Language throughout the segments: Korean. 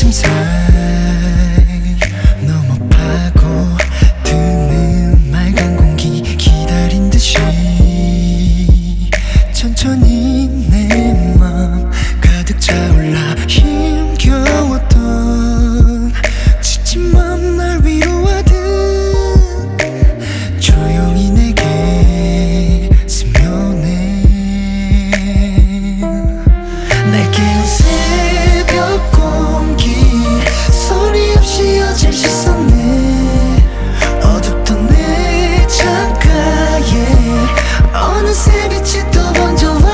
아침 사이 너무 파고 드는 맑은 공기 기다린 듯이 천천히 내 맘 가득 차올라 힘겨웠던 지친 맘 날 위로하듯 조용히 내게 스며내 날 깨운 새벽 공기 소리 없이 어제 씻었네 어둡던 내 창가에 어느새 빛이 또 번져와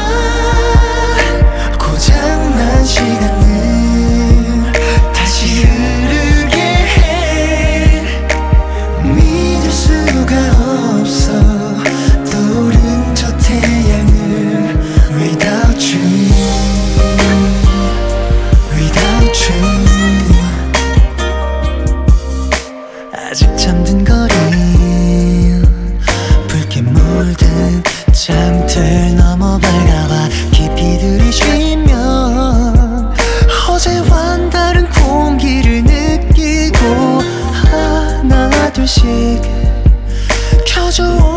고장난 시간을 다시 흐르게 해 믿을 수가 없어 떠오른 저 태양을 Without you Without you 아직 잠든 거리 붉게 물든 창틀 넘어 밝아와 깊이 들이쉬면 어제와는 다른 공기를 느끼고 하나 둘씩 켜져